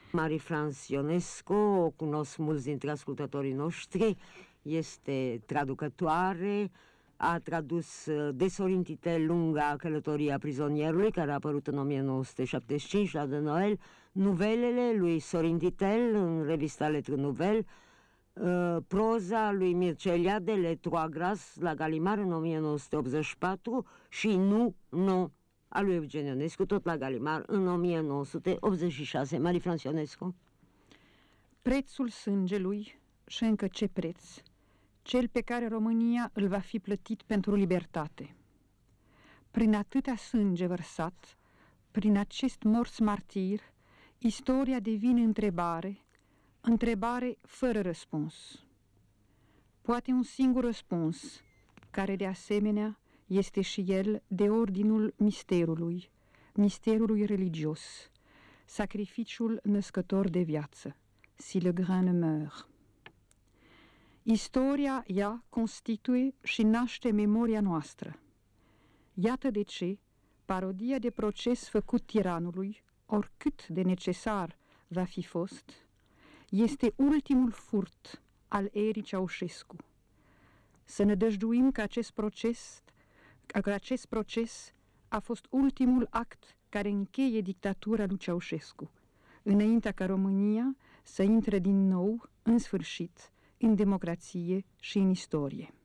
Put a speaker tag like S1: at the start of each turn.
S1: Marie-France Ionesco, o cunosc mulți dintre ascultătorii noștri, este traducătoare, a tradus de Sorin Titel lunga Călătoria prizonierului, care a apărut în 1975 la de Noël, nuvelele lui Sorin Titel în revista Lettre Nouvelle, proza lui Mircea Eliade, Les Trois Grâces, la Gallimard în 1984 și Nu, a lui Eugen Ionescu, tot la Gallimard în 1986. Marie-France Ionescu.
S2: Prețul sângelui, și încă ce preț, cel pe care România îl va fi plătit pentru libertate. Prin atâtea sânge vărsat, prin acest mors martir, istoria devine întrebare fără răspuns. Poate un singur răspuns, care de asemenea este și el de ordinul misterului religios, sacrificiul născător de viață, si le grain ne meurt. Istoria, ea, constituie și naște memoria noastră. Iată de ce parodia de proces făcut tiranului, oricât de necesar va fi fost, este ultimul furt al erii Ceaușescu. Să ne dăjduim că acest proces a fost ultimul act care încheie dictatura lui Ceaușescu, înaintea ca România să intre din nou, în sfârșit, în democrație și în istorie.